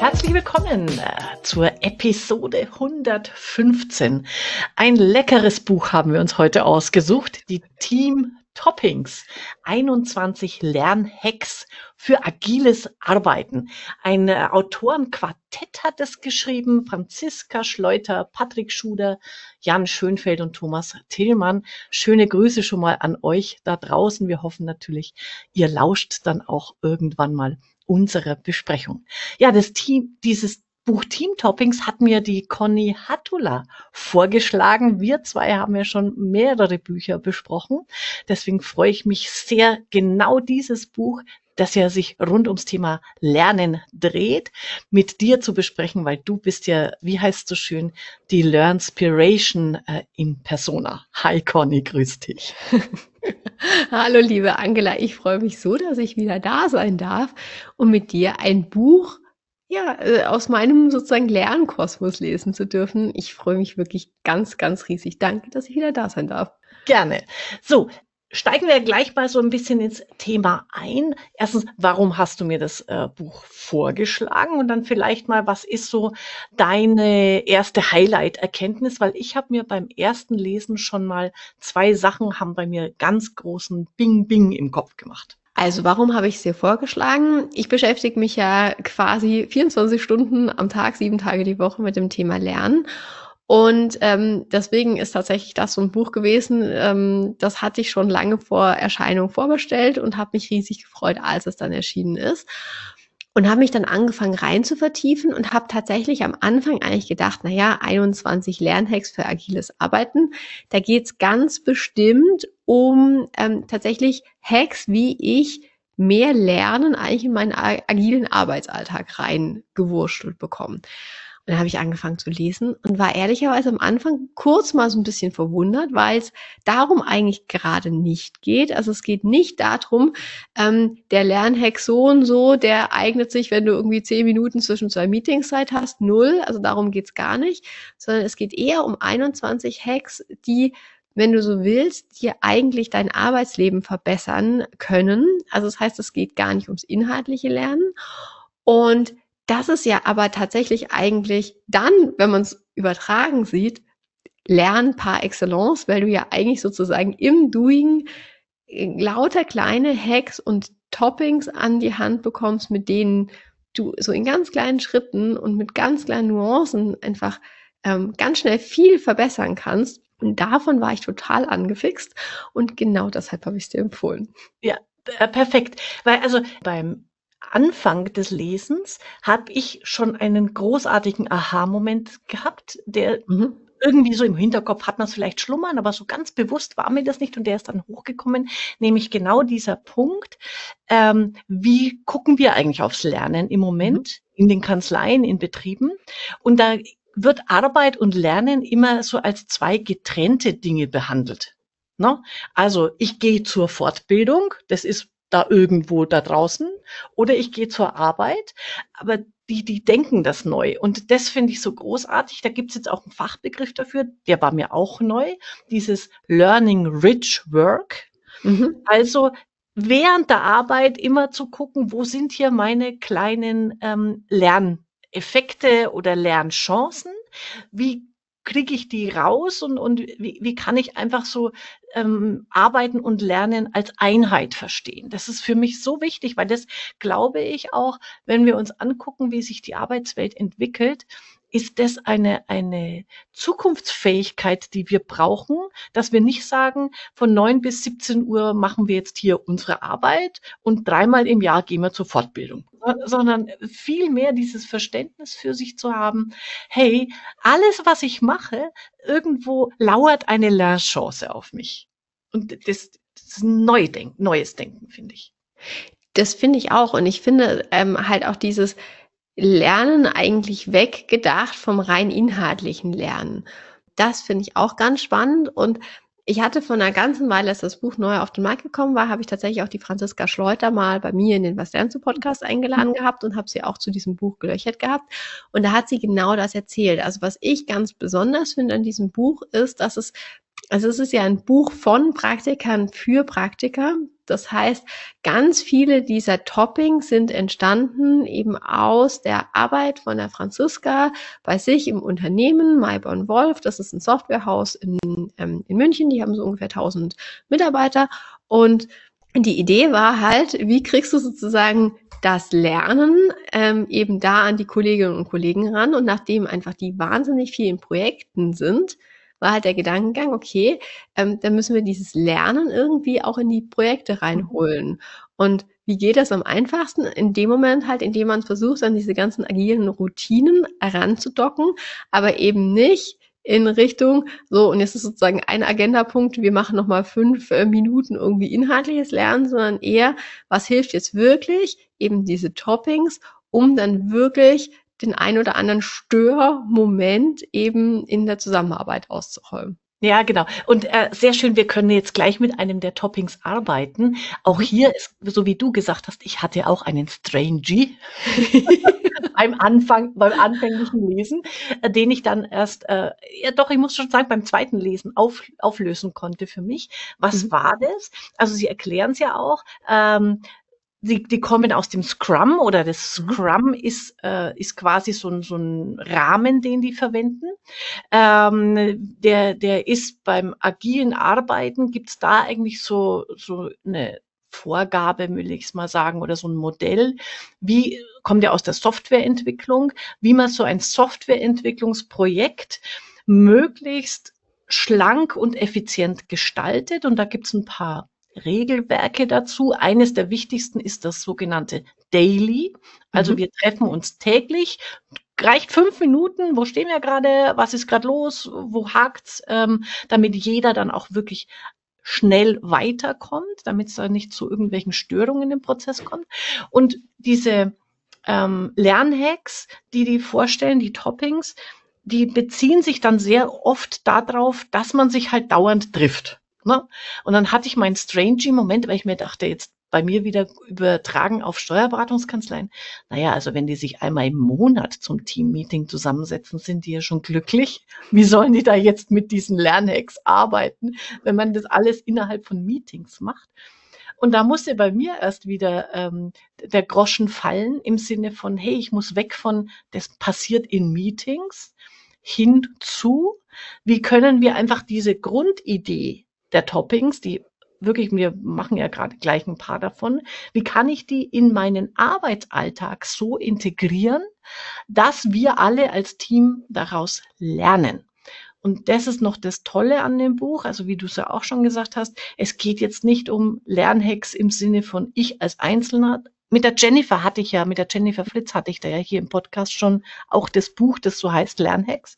Herzlich willkommen zur Episode 115. Ein leckeres Buch haben wir uns heute ausgesucht, die Team Toppings, 21 Lernhacks für agiles Arbeiten. Ein Autorenquartett hat es geschrieben, Franziska Schleuter, Patrick Schuder, Jan Schönfeld und Thomas Tillmann. Schöne Grüße schon mal an euch da draußen. Wir hoffen natürlich, ihr lauscht dann auch irgendwann mal unserer Besprechung. Ja, dieses Buch Team Toppings hat mir die Conny Hattula vorgeschlagen. Wir zwei haben ja schon mehrere Bücher besprochen. Deswegen freue ich mich sehr, genau dieses Buch, das ja sich rund ums Thema Lernen dreht, mit dir zu besprechen, weil du bist ja, wie heißt so schön, die Learnspiration in Persona. Hi Conny, grüß dich. Hallo liebe Angela, ich freue mich so, dass ich wieder da sein darf, um mit dir ein Buch aus meinem sozusagen Lernkosmos lesen zu dürfen. Ich freue mich wirklich ganz, ganz riesig. Danke, dass ich wieder da sein darf. Gerne. So, steigen wir gleich mal so ein bisschen ins Thema ein. Erstens, warum hast du mir das Buch vorgeschlagen? Und dann vielleicht mal, was ist so deine erste Highlight-Erkenntnis? Weil ich habe mir beim ersten Lesen schon mal 2 Sachen haben bei mir ganz großen Bing-Bing im Kopf gemacht. Also warum habe ich es dir vorgeschlagen? Ich beschäftige mich ja quasi 24 Stunden am Tag, 7 Tage die Woche mit dem Thema Lernen. Und deswegen ist tatsächlich das so ein Buch gewesen, das hatte ich schon lange vor Erscheinung vorbestellt und habe mich riesig gefreut, als es dann erschienen ist. Und habe mich dann angefangen rein zu vertiefen und habe tatsächlich am Anfang eigentlich gedacht, 21 Lernhacks für agiles Arbeiten. Da geht's ganz bestimmt um tatsächlich Hacks, wie ich mehr Lernen eigentlich in meinen agilen Arbeitsalltag reingewurschtelt bekomme. Und dann habe ich angefangen zu lesen und war ehrlicherweise am Anfang kurz mal so ein bisschen verwundert, weil es darum eigentlich gerade nicht geht. Also es geht nicht darum, der Lernhack so und so, der eignet sich, wenn du irgendwie 10 Minuten zwischen 2 Meetings Zeit hast, 0. Also darum geht's gar nicht, sondern es geht eher um 21 Hacks, die, wenn du so willst, dir eigentlich dein Arbeitsleben verbessern können. Also das heißt, es geht gar nicht ums inhaltliche Lernen. Und das ist ja aber tatsächlich eigentlich dann, wenn man es übertragen sieht, Lernen par excellence, weil du ja eigentlich sozusagen im Doing lauter kleine Hacks und Toppings an die Hand bekommst, mit denen du so in ganz kleinen Schritten und mit ganz kleinen Nuancen einfach ganz schnell viel verbessern kannst. Und davon war ich total angefixt und genau deshalb habe ich es dir empfohlen. Ja, perfekt. Weil also beim Anfang des Lesens habe ich schon einen großartigen Aha-Moment gehabt, der irgendwie so im Hinterkopf hat man es vielleicht schlummern, aber so ganz bewusst war mir das nicht und der ist dann hochgekommen, nämlich genau dieser Punkt, wie gucken wir eigentlich aufs Lernen im Moment in den Kanzleien, in Betrieben? Und da wird Arbeit und Lernen immer so als 2 getrennte Dinge behandelt. Ne? Also ich gehe zur Fortbildung, das ist da irgendwo da draußen, oder ich gehe zur Arbeit, aber die denken das neu. Und das finde ich so großartig. Da gibt's jetzt auch einen Fachbegriff dafür, der war mir auch neu, dieses Learning Rich Work. Also während der Arbeit immer zu gucken, wo sind hier meine kleinen Lerneffekte oder Lernchancen? Wie kriege ich die raus und wie kann ich einfach so Arbeiten und Lernen als Einheit verstehen? Das ist für mich so wichtig, weil das glaube ich auch, wenn wir uns angucken, wie sich die Arbeitswelt entwickelt, ist das eine Zukunftsfähigkeit, die wir brauchen, dass wir nicht sagen, von 9 bis 17 Uhr machen wir jetzt hier unsere Arbeit und 3-mal im Jahr gehen wir zur Fortbildung, sondern viel mehr dieses Verständnis für sich zu haben, hey, alles, was ich mache, irgendwo lauert eine Lernchance auf mich. Und das ist ein neues Denken, finde ich. Das finde ich auch. Und ich finde halt auch dieses Lernen eigentlich weggedacht vom rein inhaltlichen Lernen. Das finde ich auch ganz spannend. Und ich hatte vor einer ganzen Weile, als das Buch neu auf den Markt gekommen war, habe ich tatsächlich auch die Franziska Schleuter mal bei mir in den Was lernst du Podcast eingeladen gehabt und habe sie auch zu diesem Buch gelöchert gehabt. Und da hat sie genau das erzählt. Also was ich ganz besonders finde an diesem Buch ist, dass es Also es ist ja ein Buch von Praktikern für Praktiker. Das heißt, ganz viele dieser Toppings sind entstanden eben aus der Arbeit von der Franziska bei sich im Unternehmen Mayborn Wolf. Das ist ein Softwarehaus in München. Die haben so ungefähr 1000 Mitarbeiter. Und die Idee war halt, wie kriegst du sozusagen das Lernen eben da an die Kolleginnen und Kollegen ran? Und nachdem einfach die wahnsinnig viel in Projekten sind, war halt der Gedankengang, okay, dann müssen wir dieses Lernen irgendwie auch in die Projekte reinholen. Und wie geht das am einfachsten? In dem Moment halt, indem man versucht, an diese ganzen agilen Routinen heranzudocken, aber eben nicht in Richtung, so, und jetzt ist sozusagen ein Agendapunkt, wir machen nochmal 5 Minuten irgendwie inhaltliches Lernen, sondern eher, was hilft jetzt wirklich? Eben diese Toppings, um dann wirklich den ein oder anderen Störmoment eben in der Zusammenarbeit auszuräumen. Ja, genau. Und sehr schön, wir können jetzt gleich mit einem der Toppings arbeiten. Auch hier ist, so wie du gesagt hast, ich hatte auch einen Strangy beim anfänglichen Lesen, den ich dann erst, ja doch, ich muss schon sagen, beim zweiten Lesen auflösen konnte für mich. Was war das? Also Sie erklären es ja auch. Die kommen aus dem Scrum, oder das Scrum ist quasi so ein Rahmen, den die verwenden. Der ist beim agilen Arbeiten, gibt's da eigentlich so eine Vorgabe, will ich es mal sagen, oder so ein Modell, wie kommt ja aus der Softwareentwicklung, wie man so ein Softwareentwicklungsprojekt möglichst schlank und effizient gestaltet. Und da gibt's ein paar Regelwerke dazu. Eines der wichtigsten ist das sogenannte Daily. Also wir treffen uns täglich. Reicht 5 Minuten. Wo stehen wir gerade? Was ist gerade los? Wo hakt's? Damit jeder dann auch wirklich schnell weiterkommt, damit es da nicht zu irgendwelchen Störungen im Prozess kommt. Und diese Lernhacks, die vorstellen, die Toppings, die beziehen sich dann sehr oft darauf, dass man sich halt dauernd trifft. Ne? Und dann hatte ich meinen strange Moment, weil ich mir dachte, jetzt bei mir wieder übertragen auf Steuerberatungskanzleien. Naja, also wenn die sich einmal im Monat zum Teammeeting zusammensetzen, sind die ja schon glücklich. Wie sollen die da jetzt mit diesen Lernhacks arbeiten, wenn man das alles innerhalb von Meetings macht? Und da musste bei mir erst wieder der Groschen fallen im Sinne von, hey, ich muss weg von, das passiert in Meetings, hin zu, wie können wir einfach diese Grundidee der Toppings, die wirklich, wir machen ja gerade gleich ein paar davon, wie kann ich die in meinen Arbeitsalltag so integrieren, dass wir alle als Team daraus lernen? Und das ist noch das Tolle an dem Buch, also wie du es ja auch schon gesagt hast, es geht jetzt nicht um Lernhacks im Sinne von ich als Einzelner. Mit der Jennifer Flitz hatte ich da ja hier im Podcast schon auch das Buch, das so heißt Lernhacks.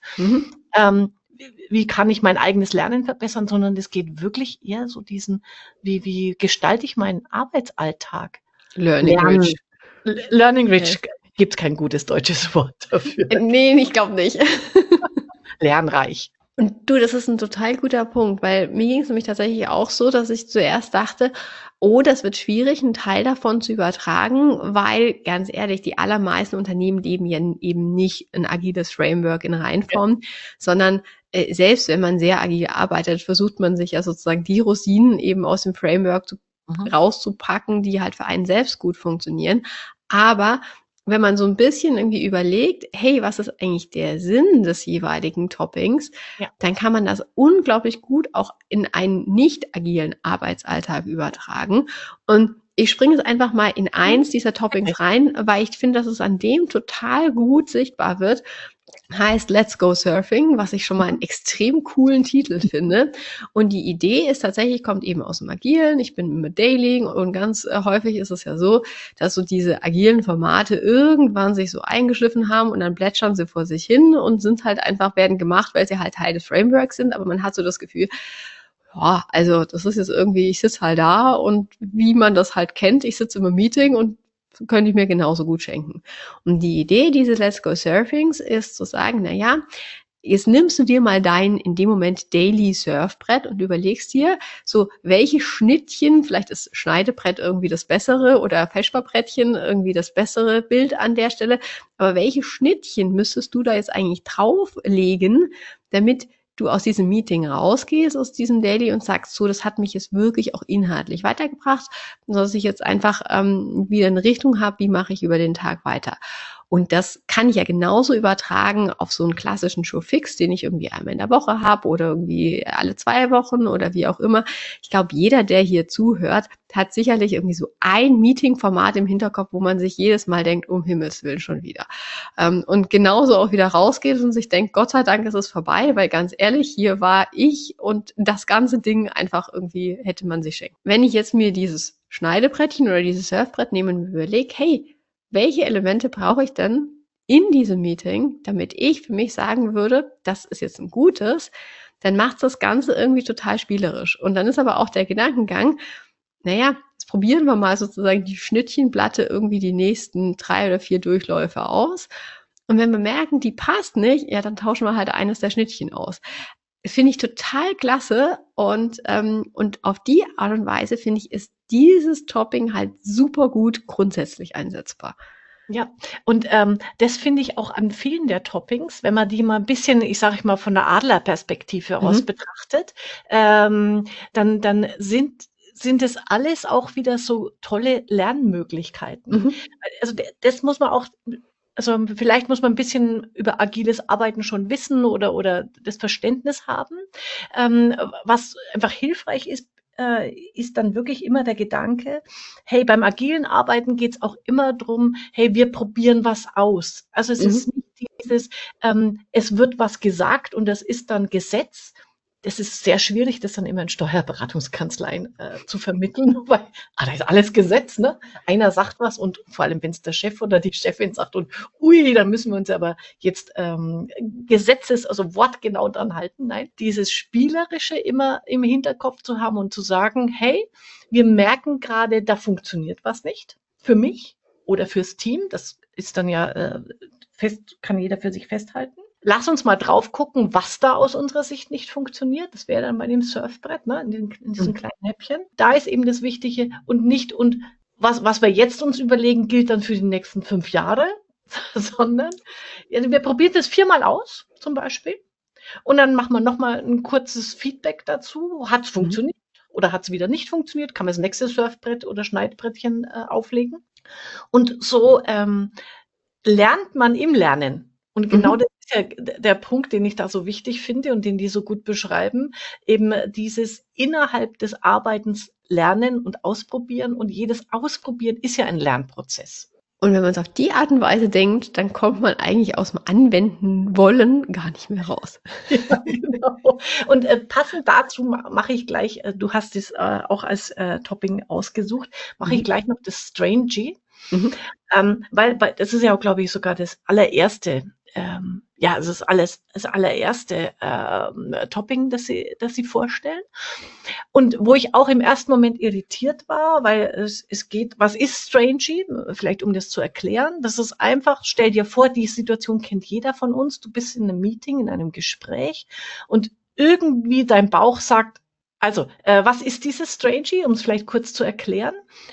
Wie kann ich mein eigenes Lernen verbessern, sondern es geht wirklich eher so diesen, wie gestalte ich meinen Arbeitsalltag? Learning Rich. Learning Rich, gibt es kein gutes deutsches Wort dafür. Nee, ich glaube nicht. Lernreich. Und du, das ist ein total guter Punkt, weil mir ging es nämlich tatsächlich auch so, dass ich zuerst dachte, oh, das wird schwierig, einen Teil davon zu übertragen, weil, ganz ehrlich, die allermeisten Unternehmen leben ja eben nicht ein agiles Framework in Reinform, sondern selbst wenn man sehr agil arbeitet, versucht man sich ja sozusagen die Rosinen eben aus dem Framework rauszupacken, die halt für einen selbst gut funktionieren. Aber wenn man so ein bisschen irgendwie überlegt, hey, was ist eigentlich der Sinn des jeweiligen Toppings, dann kann man das unglaublich gut auch in einen nicht agilen Arbeitsalltag übertragen. Und ich springe jetzt einfach mal in eins dieser Toppings rein, weil ich finde, dass es an dem total gut sichtbar wird. Heißt Let's Go Surfing, was ich schon mal einen extrem coolen Titel finde. Und die Idee ist tatsächlich, kommt eben aus dem Agilen. Ich bin mit Daily und ganz häufig ist es ja so, dass so diese agilen Formate irgendwann sich so eingeschliffen haben und dann plätschern sie vor sich hin und sind halt einfach, werden gemacht, weil sie halt Teil des Frameworks sind. Aber man hat so das Gefühl, ja, also das ist jetzt irgendwie, ich sitze halt da und wie man das halt kennt, ich sitze im Meeting und könnte ich mir genauso gut schenken. Und die Idee dieses Let's Go Surfings ist zu sagen, na ja, jetzt nimmst du dir mal dein in dem Moment Daily Surfbrett und überlegst dir, so welche Schnittchen, vielleicht ist Schneidebrett irgendwie das bessere oder Feschbarbrettchen irgendwie das bessere Bild an der Stelle, aber welche Schnittchen müsstest du da jetzt eigentlich drauflegen, damit du aus diesem Meeting rausgehst, aus diesem Daily und sagst, so, das hat mich jetzt wirklich auch inhaltlich weitergebracht, dass ich jetzt einfach wieder eine Richtung habe, wie mache ich über den Tag weiter. Und das kann ich ja genauso übertragen auf so einen klassischen Showfix, den ich irgendwie einmal in der Woche habe oder irgendwie alle 2 Wochen oder wie auch immer. Ich glaube, jeder, der hier zuhört, hat sicherlich irgendwie so ein Meeting-Format im Hinterkopf, wo man sich jedes Mal denkt, um Himmels Willen schon wieder. Und genauso auch wieder rausgeht und sich denkt, Gott sei Dank ist es vorbei, weil ganz ehrlich, hier war ich und das ganze Ding einfach irgendwie hätte man sich schenken. Wenn ich jetzt mir dieses Schneidebrettchen oder dieses Surfbrett nehme und mir überlege, hey, welche Elemente brauche ich denn in diesem Meeting, damit ich für mich sagen würde, das ist jetzt ein gutes, dann macht das Ganze irgendwie total spielerisch. Und dann ist aber auch der Gedankengang, naja, jetzt probieren wir mal sozusagen die Schnittchenplatte irgendwie die nächsten 3 oder 4 Durchläufe aus. Und wenn wir merken, die passt nicht, ja, dann tauschen wir halt eines der Schnittchen aus. Das finde ich total klasse und auf die Art und Weise, finde ich, ist dieses Topping halt super gut grundsätzlich einsetzbar. Ja, und das finde ich auch an vielen der Toppings, wenn man die mal ein bisschen, ich sage mal, von der Adlerperspektive aus betrachtet, dann sind es alles auch wieder so tolle Lernmöglichkeiten. Also das muss man auch, also vielleicht muss man ein bisschen über agiles Arbeiten schon wissen oder das Verständnis haben. Was einfach hilfreich ist dann wirklich immer der Gedanke, hey, beim agilen Arbeiten geht's auch immer drum, hey, wir probieren was aus. Also es ist nicht dieses, es wird was gesagt und das ist dann Gesetz. Das ist sehr schwierig, das dann immer in Steuerberatungskanzleien zu vermitteln, weil da ist alles Gesetz, ne? Einer sagt was und vor allem, wenn es der Chef oder die Chefin sagt und ui, dann müssen wir uns aber jetzt also wortgenau dran halten. Nein, dieses Spielerische immer im Hinterkopf zu haben und zu sagen, hey, wir merken gerade, da funktioniert was nicht. Für mich oder fürs Team, das ist dann ja kann jeder für sich festhalten. Lass uns mal drauf gucken, was da aus unserer Sicht nicht funktioniert. Das wäre dann bei dem Surfbrett, ne, in diesem kleinen Häppchen. Da ist eben das Wichtige und was wir jetzt uns überlegen, gilt dann für die nächsten 5 Jahre, sondern wir probieren das 4-mal aus, zum Beispiel. Und dann machen wir nochmal ein kurzes Feedback dazu. Hat es funktioniert oder hat es wieder nicht funktioniert? Kann man das nächste Surfbrett oder Schneidbrettchen auflegen? Und so lernt man im Lernen. Und genau das ist ja der Punkt, den ich da so wichtig finde und den die so gut beschreiben, eben dieses innerhalb des Arbeitens lernen und ausprobieren. Und jedes Ausprobieren ist ja ein Lernprozess. Und wenn man es auf die Art und Weise denkt, dann kommt man eigentlich aus dem Anwenden wollen gar nicht mehr raus. Ja, genau. Und passend dazu mache ich gleich, du hast es auch als Topping ausgesucht, mache ich gleich noch das Strangy. Weil das ist ja auch, glaube ich, sogar das allererste, es ist das allererste Topping, das sie vorstellen. Und wo ich auch im ersten Moment irritiert war, weil es geht, was ist Strangy? Vielleicht um das zu erklären. Das ist einfach, stell dir vor, die Situation kennt jeder von uns. Du bist in einem Meeting, in einem Gespräch und irgendwie dein Bauch sagt, also, was ist dieses Strangy? Um es vielleicht kurz zu erklären.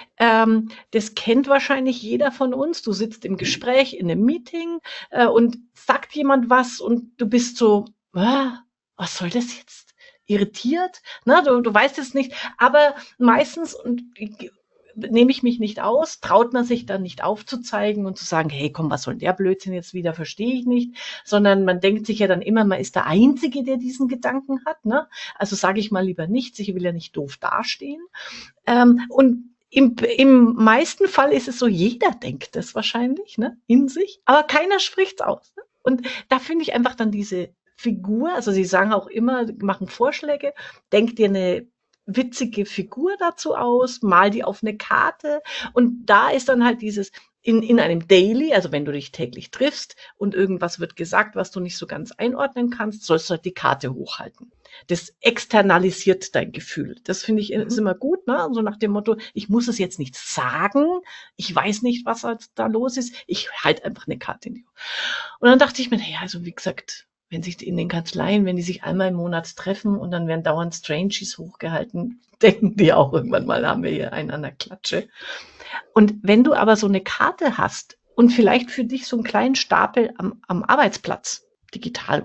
Das kennt wahrscheinlich jeder von uns. Du sitzt im Gespräch, in einem Meeting und sagt jemand was und du bist so, was soll das jetzt? Irritiert? Na, du weißt es nicht. Aber meistens, und nehme ich mich nicht aus, traut man sich dann nicht aufzuzeigen und zu sagen, hey, komm, was soll der Blödsinn jetzt wieder, verstehe ich nicht, sondern man denkt sich ja dann immer, man ist der Einzige, der diesen Gedanken hat, ne? Also sage ich mal lieber nichts, ich will ja nicht doof dastehen. Und im meisten Fall ist es so, jeder denkt das wahrscheinlich, ne, in sich, aber keiner spricht's aus. Ne? Und da finde ich einfach dann diese Figur, also sie sagen auch immer, machen Vorschläge, denk dir eine witzige Figur dazu aus, mal die auf eine Karte und da ist dann halt dieses in einem Daily, also wenn du dich täglich triffst und irgendwas wird gesagt, was du nicht so ganz einordnen kannst, sollst du halt die Karte hochhalten. Das externalisiert dein Gefühl. Das finde ich ist immer gut, ne? So nach dem Motto, ich muss es jetzt nicht sagen, ich weiß nicht, was halt da los ist, ich halte einfach eine Karte in die. Und dann dachte ich mir, naja, also wie gesagt, wenn sich in den Kanzleien, wenn die sich einmal im Monat treffen und dann werden dauernd Strangies hochgehalten, denken die auch irgendwann mal, haben wir hier einen an der Klatsche. Und wenn du aber so eine Karte hast und vielleicht für dich so einen kleinen Stapel am Arbeitsplatz, digital oder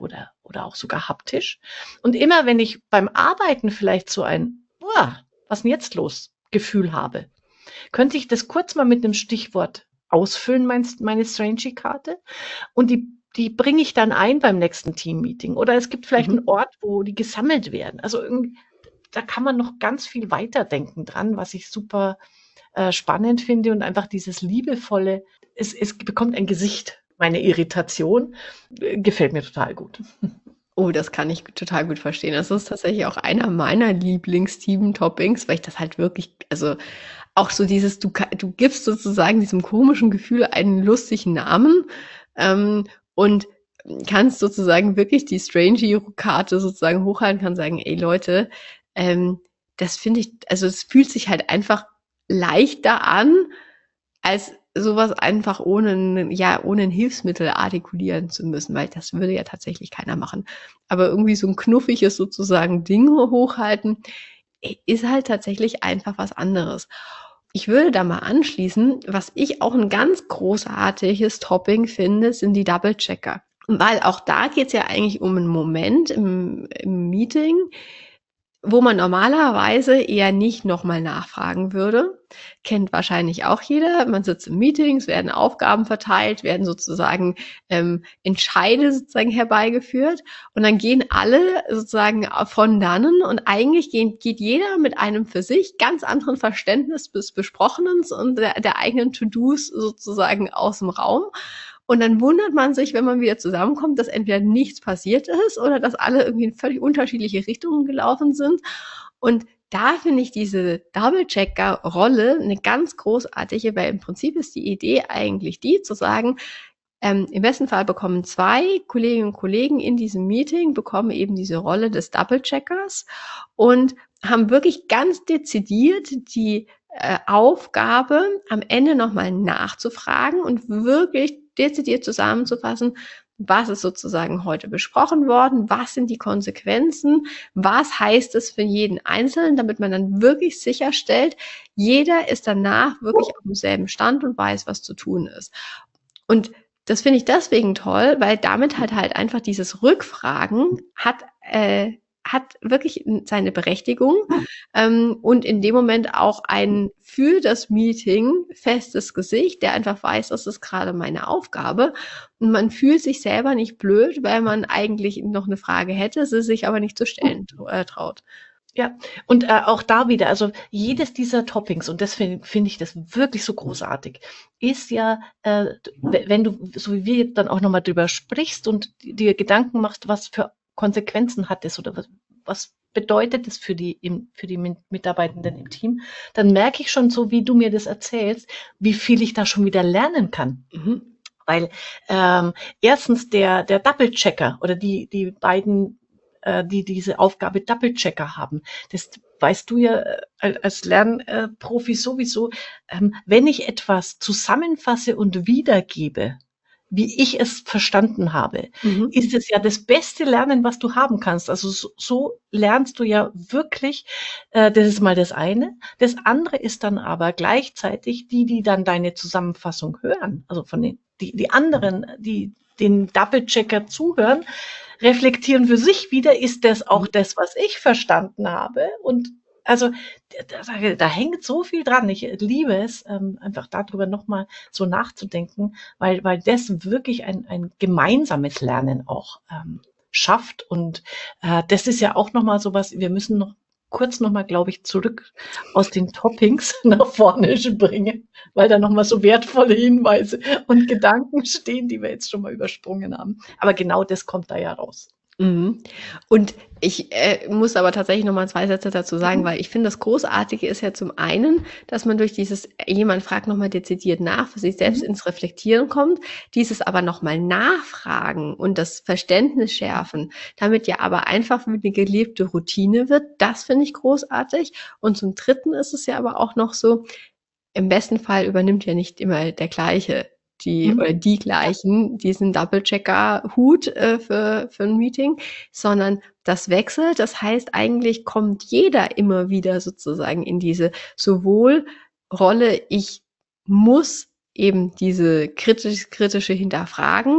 oder auch sogar haptisch. Und immer wenn ich beim Arbeiten vielleicht so ein, was ist denn jetzt los, Gefühl habe, könnte ich das kurz mal mit einem Stichwort ausfüllen, meine Strangey-Karte, und die bringe ich dann ein beim nächsten Team-Meeting. Oder es gibt vielleicht einen Ort, wo die gesammelt werden. Also irgendwie, da kann man noch ganz viel weiterdenken dran, was ich super spannend finde, und einfach dieses liebevolle, es bekommt ein Gesicht. Meine Irritation gefällt mir total gut. Oh, das kann ich total gut verstehen. Das ist tatsächlich auch einer meiner Lieblings-Team-Toppings, weil ich das halt wirklich, also auch so dieses, du gibst sozusagen diesem komischen Gefühl einen lustigen Namen, und kannst sozusagen wirklich die Strangey-Karte sozusagen hochhalten, kann sagen, ey Leute, das finde ich, also es fühlt sich halt einfach leichter an, als sowas einfach ohne ein Hilfsmittel artikulieren zu müssen, weil das würde ja tatsächlich keiner machen. Aber irgendwie so ein knuffiges sozusagen Ding hochhalten, ist halt tatsächlich einfach was anderes. Ich würde da mal anschließen, was ich auch ein ganz großartiges Topping finde, sind die Double-Checker. Weil auch da geht es ja eigentlich um einen Moment im Meeting, wo man normalerweise eher nicht nochmal nachfragen würde. Kennt wahrscheinlich auch jeder. Man sitzt in Meetings, werden Aufgaben verteilt, werden sozusagen Entscheide sozusagen herbeigeführt, und dann gehen alle sozusagen von dannen, und eigentlich geht jeder mit einem für sich ganz anderen Verständnis des Besprochenen und der eigenen To-Dos sozusagen aus dem Raum. Und dann wundert man sich, wenn man wieder zusammenkommt, dass entweder nichts passiert ist oder dass alle irgendwie in völlig unterschiedliche Richtungen gelaufen sind. Und da finde ich diese Double-Checker-Rolle eine ganz großartige, weil im Prinzip ist die Idee eigentlich die, zu sagen, im besten Fall bekommen 2 Kolleginnen und Kollegen in diesem Meeting, bekommen eben diese Rolle des Double-Checkers und haben wirklich ganz dezidiert die Aufgabe, am Ende nochmal nachzufragen und wirklich dezidiert zusammenzufassen, was ist sozusagen heute besprochen worden, was sind die Konsequenzen, was heißt es für jeden Einzelnen, damit man dann wirklich sicherstellt, jeder ist danach wirklich auf demselben Stand und weiß, was zu tun ist. Und das finde ich deswegen toll, weil damit halt einfach dieses Rückfragen hat wirklich seine Berechtigung, und in dem Moment auch ein für das Meeting festes Gesicht, der einfach weiß, das ist gerade meine Aufgabe, und man fühlt sich selber nicht blöd, weil man eigentlich noch eine Frage hätte, sie sich aber nicht zu stellen traut. Ja, und auch da wieder, also jedes dieser Toppings, und das finde ich das wirklich so großartig, ist ja, wenn du, so wie wir jetzt dann auch nochmal drüber sprichst und dir Gedanken machst, was für Konsequenzen hat es oder was bedeutet es für die Mitarbeitenden im Team, dann merke ich schon, so wie du mir das erzählst, wie viel ich da schon wieder lernen kann. Weil erstens der Double-Checker oder die beiden, die diese Aufgabe Double-Checker haben, das weißt du ja als Lernprofi sowieso, wenn ich etwas zusammenfasse und wiedergebe, wie ich es verstanden habe, ist es ja das beste Lernen, was du haben kannst. Also so lernst du ja wirklich, das ist mal das eine. Das andere ist dann aber gleichzeitig die dann deine Zusammenfassung hören, also von die anderen, die den Double-Checker zuhören, reflektieren für sich wieder, ist das auch das, was ich verstanden habe? Und also da hängt so viel dran. Ich liebe es, einfach darüber nochmal so nachzudenken, weil das wirklich ein gemeinsames Lernen auch schafft. Und das ist ja auch nochmal sowas, wir müssen noch kurz nochmal, glaube ich, zurück aus den Toppings nach vorne bringen, weil da nochmal so wertvolle Hinweise und Gedanken stehen, die wir jetzt schon mal übersprungen haben. Aber genau das kommt da ja raus. Und ich muss aber tatsächlich nochmal 2 Sätze dazu sagen, weil ich finde, das Großartige ist ja zum einen, dass man durch dieses, jemand fragt nochmal dezidiert nach, für sich selbst ins Reflektieren kommt, dieses aber nochmal nachfragen und das Verständnis schärfen, damit ja aber einfach eine gelebte Routine wird, das finde ich großartig. Und zum Dritten ist es ja aber auch noch so, im besten Fall übernimmt ja nicht immer der gleiche oder die gleichen, diesen Double-Checker-Hut für ein Meeting, sondern das wechselt. Das heißt, eigentlich kommt jeder immer wieder sozusagen in diese sowohl Rolle, ich muss eben diese kritische Hinterfragen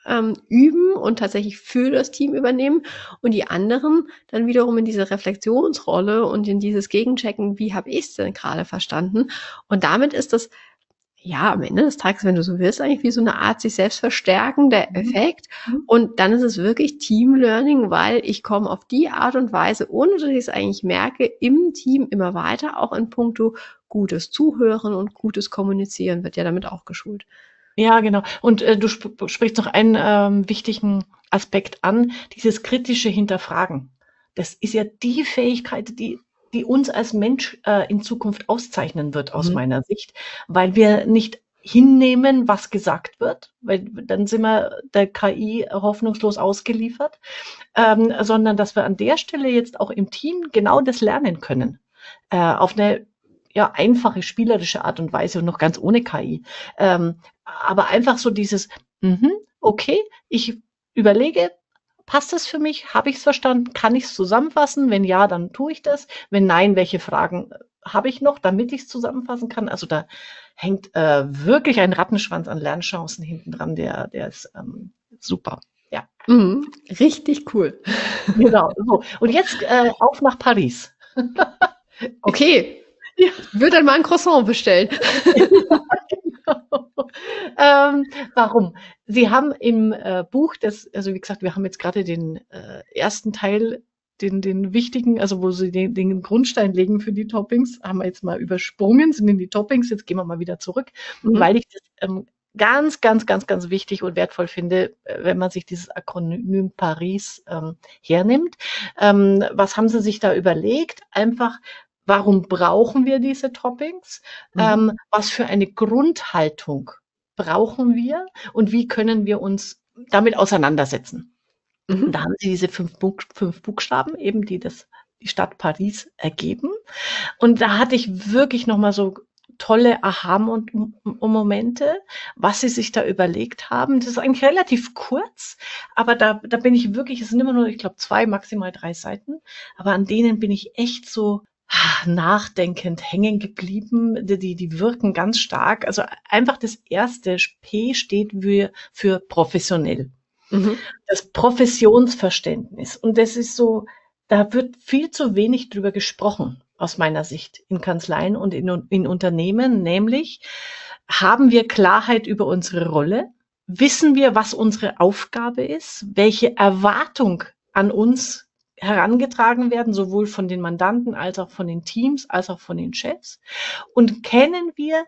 üben und tatsächlich für das Team übernehmen und die anderen dann wiederum in diese Reflexionsrolle und in dieses Gegenchecken, wie habe ich es denn gerade verstanden? Und damit ist das ja am Ende des Tages, wenn du so willst, eigentlich wie so eine Art sich selbst verstärkender Effekt. Und dann ist es wirklich Team-Learning, weil ich komme auf die Art und Weise, ohne dass ich es eigentlich merke, im Team immer weiter, auch in puncto gutes Zuhören und gutes Kommunizieren wird ja damit auch geschult. Ja, genau. Und du sprichst noch einen wichtigen Aspekt an, dieses kritische Hinterfragen. Das ist ja die Fähigkeit, die uns als Mensch in Zukunft auszeichnen wird, aus meiner Sicht, weil wir nicht hinnehmen, was gesagt wird, weil dann sind wir der KI hoffnungslos ausgeliefert, sondern dass wir an der Stelle jetzt auch im Team genau das lernen können, auf eine einfache, spielerische Art und Weise und noch ganz ohne KI. Aber einfach so dieses, okay, ich überlege, passt das für mich? Habe ich es verstanden? Kann ich es zusammenfassen? Wenn ja, dann tue ich das. Wenn nein, welche Fragen habe ich noch, damit ich es zusammenfassen kann? Also da hängt wirklich ein Rattenschwanz an Lernchancen hinten dran, der ist super. Ja. Richtig cool. Genau. So. Und jetzt auf nach Paris. Okay. Ja. Ich würde dann mal ein Croissant bestellen. Genau. Warum? Sie haben im Buch, also wie gesagt, wir haben jetzt gerade den ersten Teil, den wichtigen, also wo Sie den Grundstein legen für die Toppings, haben wir jetzt mal übersprungen, sind in die Toppings, jetzt gehen wir mal wieder zurück, weil ich das ganz, ganz, ganz, ganz wichtig und wertvoll finde, wenn man sich dieses Akronym Paris hernimmt. Was haben Sie sich da überlegt? Einfach, warum brauchen wir diese Toppings? Was für eine Grundhaltung brauchen wir und wie können wir uns damit auseinandersetzen? Da haben Sie diese fünf Buchstaben eben, die Stadt Paris ergeben. Und da hatte ich wirklich nochmal so tolle Aha-Momente, was Sie sich da überlegt haben. Das ist eigentlich relativ kurz, aber da bin ich wirklich, es sind immer nur, ich glaube, 2, maximal 3 Seiten, aber an denen bin ich echt so nachdenkend hängen geblieben. Die wirken ganz stark. Also einfach das erste P steht für professionell. Das Professionsverständnis. Und das ist so, da wird viel zu wenig drüber gesprochen, aus meiner Sicht, in Kanzleien und in Unternehmen. Nämlich, haben wir Klarheit über unsere Rolle? Wissen wir, was unsere Aufgabe ist? Welche Erwartung an uns herangetragen werden, sowohl von den Mandanten als auch von den Teams, als auch von den Chefs? Und kennen wir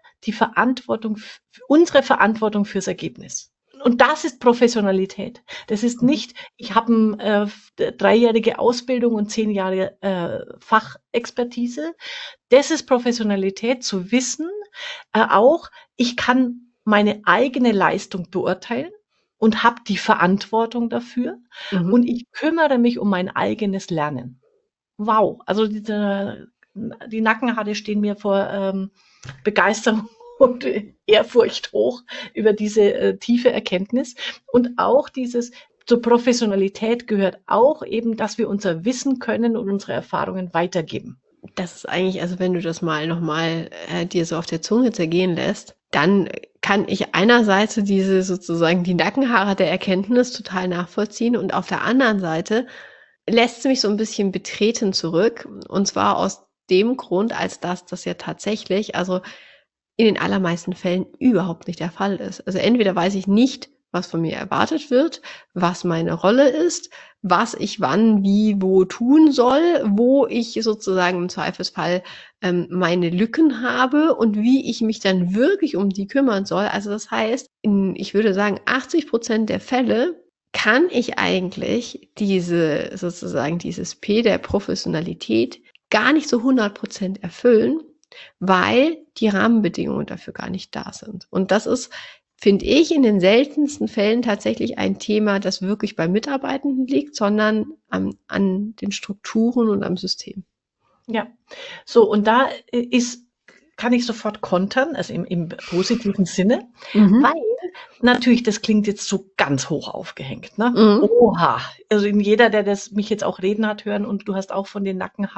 unsere Verantwortung fürs Ergebnis? Und das ist Professionalität. Das ist nicht, ich habe eine 3-jährige Ausbildung und 10 Jahre Fachexpertise. Das ist Professionalität, zu wissen, auch ich kann meine eigene Leistung beurteilen und habe die Verantwortung dafür und ich kümmere mich um mein eigenes Lernen. Wow, also die Nackenhaare stehen mir vor Begeisterung und Ehrfurcht hoch über diese tiefe Erkenntnis. Und auch zur Professionalität gehört auch eben, dass wir unser Wissen können und unsere Erfahrungen weitergeben. Das ist eigentlich, also wenn du das mal nochmal dir so auf der Zunge zergehen lässt, dann kann ich einerseits die Nackenhaare der Erkenntnis total nachvollziehen und auf der anderen Seite lässt sie mich so ein bisschen betreten zurück, und zwar aus dem Grund, als dass das ja tatsächlich, also in den allermeisten Fällen überhaupt nicht der Fall ist. Also entweder weiß ich nicht, was von mir erwartet wird, was meine Rolle ist, was ich wann, wie, wo tun soll, wo ich sozusagen im Zweifelsfall meine Lücken habe und wie ich mich dann wirklich um die kümmern soll. Also das heißt, ich würde sagen, 80% der Fälle kann ich eigentlich dieses P der Professionalität gar nicht so 100% erfüllen, weil die Rahmenbedingungen dafür gar nicht da sind. Und das ist, finde ich, in den seltensten Fällen tatsächlich ein Thema, das wirklich bei Mitarbeitenden liegt, sondern an den Strukturen und am System. Ja, so, und da kann ich sofort kontern, also im positiven Sinne, weil natürlich, das klingt jetzt so ganz hoch aufgehängt, ne? Oha, also jeder, der mich jetzt auch reden hat hören, und du hast auch von den Nackenhaaren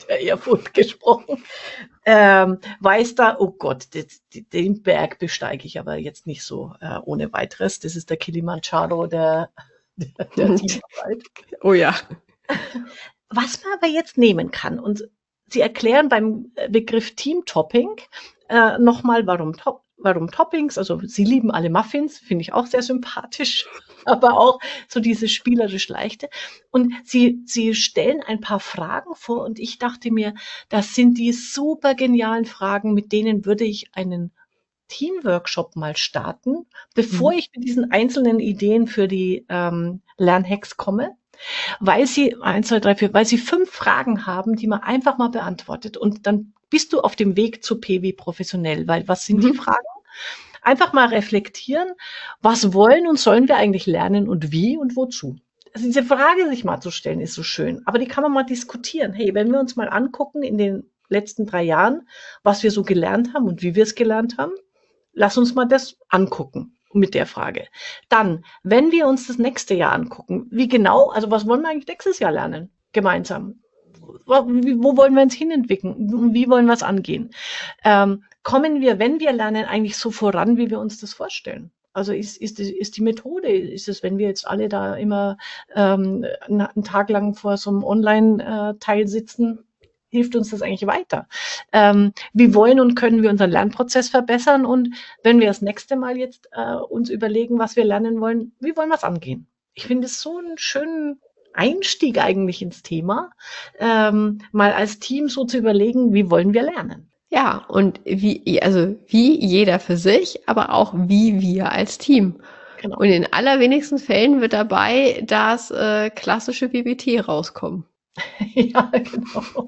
der Erfurt gesprochen. Weiß da, oh Gott, den Berg besteige ich aber jetzt nicht so ohne weiteres. Das ist der Kilimanjaro der Teamarbeit. Oh ja. Was man aber jetzt nehmen kann, und Sie erklären beim Begriff Team-Topping nochmal, warum Toppings, also Sie lieben alle Muffins, finde ich auch sehr sympathisch, aber auch so diese spielerisch leichte. Und Sie stellen ein paar Fragen vor und ich dachte mir, das sind die super genialen Fragen, mit denen würde ich einen Teamworkshop mal starten, bevor ich mit diesen einzelnen Ideen für die Lernhacks komme. Weil sie, 1, 2, 3, 4, weil sie 5 Fragen haben, die man einfach mal beantwortet. Und dann bist du auf dem Weg zu P wie professionell. Weil was sind die Fragen? Einfach mal reflektieren, was wollen und sollen wir eigentlich lernen und wie und wozu? Also diese Frage sich mal zu stellen, ist so schön. Aber die kann man mal diskutieren. Hey, wenn wir uns mal angucken in den letzten 3 Jahren, was wir so gelernt haben und wie wir es gelernt haben, lass uns mal das angucken mit der Frage. Dann, wenn wir uns das nächste Jahr angucken, wie genau, also was wollen wir eigentlich nächstes Jahr lernen? Gemeinsam. Wo wollen wir uns hinentwickeln? Und wie wollen wir es angehen? Kommen wir, wenn wir lernen, eigentlich so voran, wie wir uns das vorstellen? Also ist die Methode, ist es, wenn wir jetzt alle da immer einen Tag lang vor so einem Online-Teil sitzen, hilft uns das eigentlich weiter? Wie wollen und können wir unseren Lernprozess verbessern? Und wenn wir das nächste Mal jetzt uns überlegen, was wir lernen wollen, wie wollen wir es angehen? Ich finde es so einen schönen Einstieg eigentlich ins Thema, mal als Team so zu überlegen, wie wollen wir lernen? Ja, und wie jeder für sich, aber auch wie wir als Team. Genau. Und in allerwenigsten Fällen wird dabei das klassische BBT rauskommen. Ja, genau.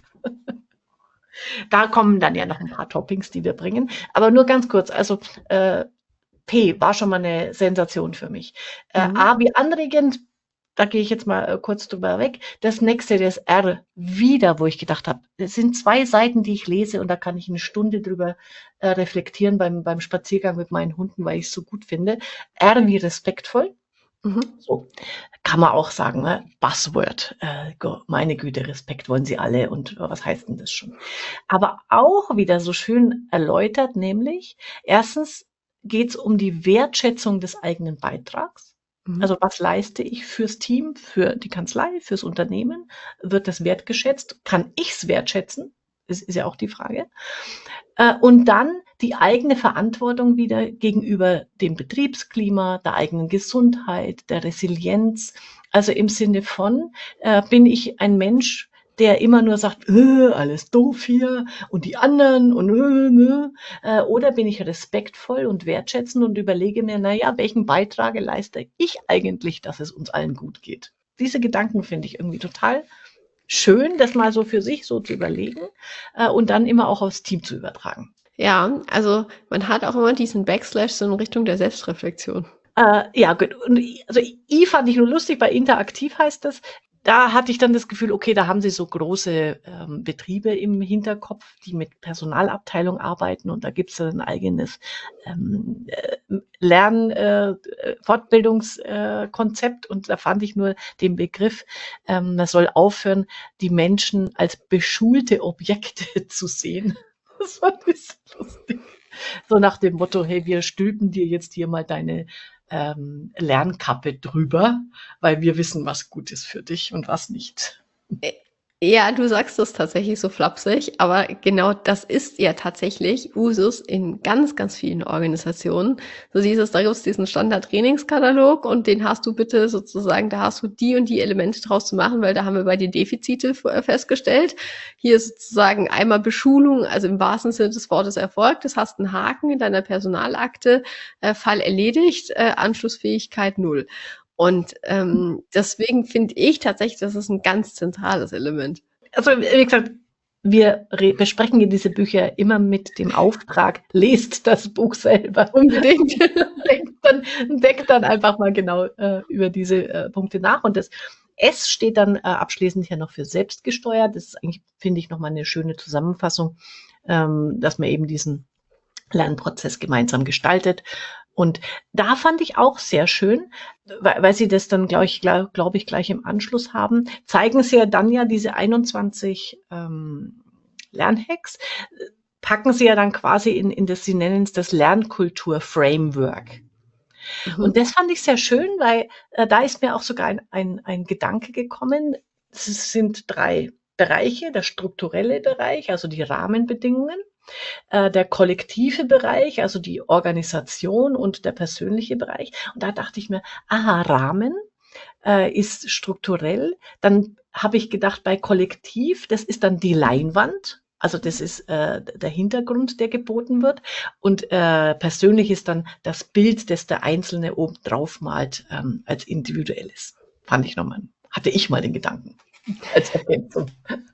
Da kommen dann ja noch ein paar Toppings, die wir bringen. Aber nur ganz kurz, also P war schon mal eine Sensation für mich. A wie anregend, da gehe ich jetzt mal kurz drüber weg. Das nächste, das R, wieder, wo ich gedacht habe, es sind 2 Seiten, die ich lese und da kann ich eine Stunde drüber reflektieren beim Spaziergang mit meinen Hunden, weil ich es so gut finde. R wie respektvoll. So kann man auch sagen, ne? Buzzword. Meine Güte, Respekt wollen sie alle und was heißt denn das schon? Aber auch wieder so schön erläutert, nämlich erstens geht es um die Wertschätzung des eigenen Beitrags. Also was leiste ich fürs Team, für die Kanzlei, fürs Unternehmen? Wird das wertgeschätzt? Kann ich es wertschätzen? Das ist ja auch die Frage. Und dann die eigene Verantwortung wieder gegenüber dem Betriebsklima, der eigenen Gesundheit, der Resilienz. Also im Sinne von, bin ich ein Mensch, der immer nur sagt, alles doof hier und die anderen und oder bin ich respektvoll und wertschätzend und überlege mir, naja, welchen Beitrag leiste ich eigentlich, dass es uns allen gut geht? Diese Gedanken finde ich irgendwie total schön, das mal so für sich so zu überlegen und dann immer auch aufs Team zu übertragen. Ja, also man hat auch immer diesen Backslash so in Richtung der Selbstreflexion. Ja, gut. Und also I fand ich nur lustig, bei interaktiv heißt das. Da hatte ich dann das Gefühl, okay, da haben sie so große Betriebe im Hinterkopf, die mit Personalabteilung arbeiten und da gibt es ein eigenes Fortbildungskonzept und da fand ich nur den Begriff, man soll aufhören, die Menschen als beschulte Objekte zu sehen. Das fand ich so lustig. So nach dem Motto, hey, wir stülpen dir jetzt hier mal deine Lernkappe drüber, weil wir wissen, was gut ist für dich und was nicht. Ja, du sagst das tatsächlich so flapsig, aber genau das ist ja tatsächlich Usus in ganz, ganz vielen Organisationen. So da gibt es diesen Standard-Trainingskatalog und den hast du bitte sozusagen, da hast du die und die Elemente draus zu machen, weil da haben wir bei dir Defizite festgestellt. Hier ist sozusagen einmal Beschulung, also im wahrsten Sinne des Wortes erfolgt. Das hast einen Haken in deiner Personalakte, Fall erledigt, Anschlussfähigkeit 0. Und deswegen finde ich tatsächlich, das ist ein ganz zentrales Element. Also wie gesagt, wir besprechen hier diese Bücher immer mit dem Auftrag, lest das Buch selber. Unbedingt. Denkt dann einfach mal genau über diese Punkte nach. Und das S steht dann abschließend ja noch für selbstgesteuert. Das ist eigentlich, finde ich, nochmal eine schöne Zusammenfassung, dass man eben diesen Lernprozess gemeinsam gestaltet. Und da fand ich auch sehr schön, weil Sie das dann, glaube ich, gleich im Anschluss haben, zeigen Sie ja dann ja diese 21 Lernhacks, packen Sie ja dann quasi in das, Sie nennen es das Lernkultur-Framework. Und das fand ich sehr schön, weil da ist mir auch sogar ein Gedanke gekommen. Es sind 3 Bereiche: der strukturelle Bereich, also die Rahmenbedingungen, der kollektive Bereich, also die Organisation, und der persönliche Bereich. Und da dachte ich mir, aha, Rahmen ist strukturell. Dann habe ich gedacht, bei Kollektiv, das ist dann die Leinwand. Also das ist der Hintergrund, der geboten wird. Und persönlich ist dann das Bild, das der Einzelne oben drauf malt, als individuelles. Hatte ich mal den Gedanken als Ergänzung.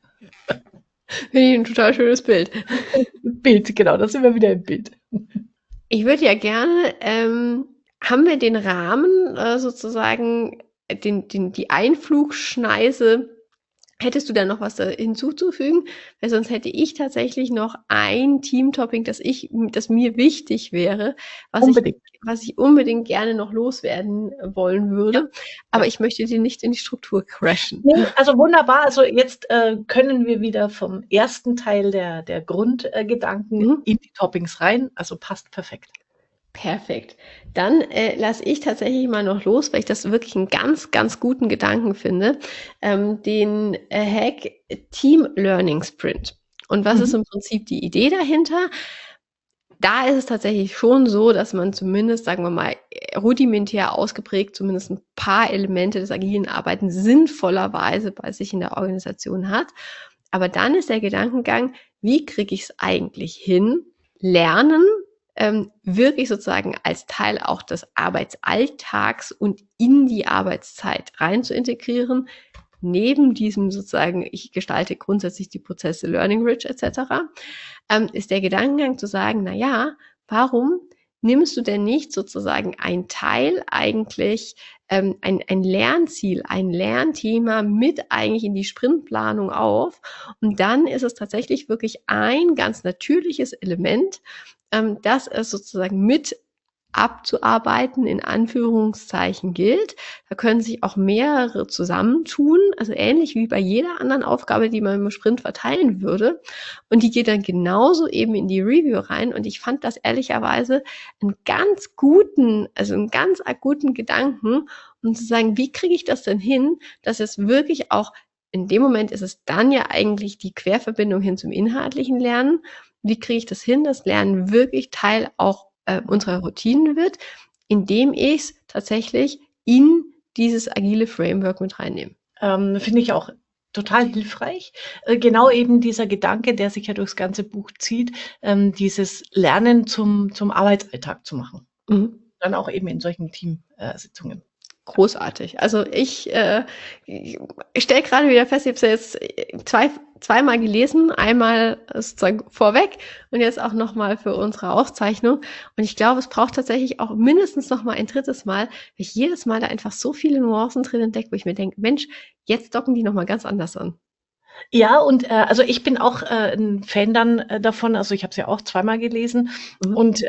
Finde ich ein total schönes Bild. Bild, genau, da sind wir wieder im Bild. Ich würde ja gerne, haben wir den Rahmen sozusagen, die Einflugschneise, hättest du da noch was da hinzuzufügen? Weil sonst hätte ich tatsächlich noch ein Teamtopping, das mir wichtig wäre, was ich unbedingt gerne noch loswerden wollen würde. Ja. Aber ich möchte dir nicht in die Struktur crashen. Nee, also wunderbar. Also jetzt können wir wieder vom ersten Teil der Grundgedanken in die Toppings rein. Also passt perfekt. Perfekt. Dann lasse ich tatsächlich mal noch los, weil ich das wirklich einen ganz, ganz guten Gedanken finde. Den Hack Team Learning Sprint. Und was ist im Prinzip die Idee dahinter? Da ist es tatsächlich schon so, dass man zumindest, sagen wir mal, rudimentär ausgeprägt zumindest ein paar Elemente des agilen Arbeitens sinnvollerweise bei sich in der Organisation hat. Aber dann ist der Gedankengang, wie kriege ich es eigentlich hin, Lernen wirklich sozusagen als Teil auch des Arbeitsalltags und in die Arbeitszeit rein zu integrieren, neben diesem sozusagen, ich gestalte grundsätzlich die Prozesse Learning Rich etc., ist der Gedankengang zu sagen, na ja, warum nimmst du denn nicht sozusagen ein Teil eigentlich, ein Lernziel, ein Lernthema mit eigentlich in die Sprintplanung auf, und dann ist es tatsächlich wirklich ein ganz natürliches Element, dass es sozusagen mit abzuarbeiten in Anführungszeichen gilt. Da können sich auch mehrere zusammentun, also ähnlich wie bei jeder anderen Aufgabe, die man im Sprint verteilen würde. Und die geht dann genauso eben in die Review rein. Und ich fand das ehrlicherweise einen ganz akuten Gedanken, um zu sagen, wie kriege ich das denn hin, dass es wirklich auch, in dem Moment ist es dann ja eigentlich die Querverbindung hin zum inhaltlichen Lernen. Wie kriege ich das hin, dass Lernen wirklich Teil auch unserer Routinen wird, indem ich es tatsächlich in dieses agile Framework mit reinnehme. Finde ich auch total hilfreich. Genau eben dieser Gedanke, der sich ja durchs ganze Buch zieht, dieses Lernen zum Arbeitsalltag zu machen. Dann auch eben in solchen Teamsitzungen. Großartig. Also ich stelle gerade wieder fest, ich habe es jetzt zweimal gelesen, einmal sozusagen vorweg und jetzt auch nochmal für unsere Aufzeichnung. Und ich glaube, es braucht tatsächlich auch mindestens nochmal ein drittes Mal, weil ich jedes Mal da einfach so viele Nuancen drin entdecke, wo ich mir denke, Mensch, jetzt docken die nochmal ganz anders an. Ja, und also ich bin auch ein Fan dann davon, also ich habe es ja auch zweimal gelesen und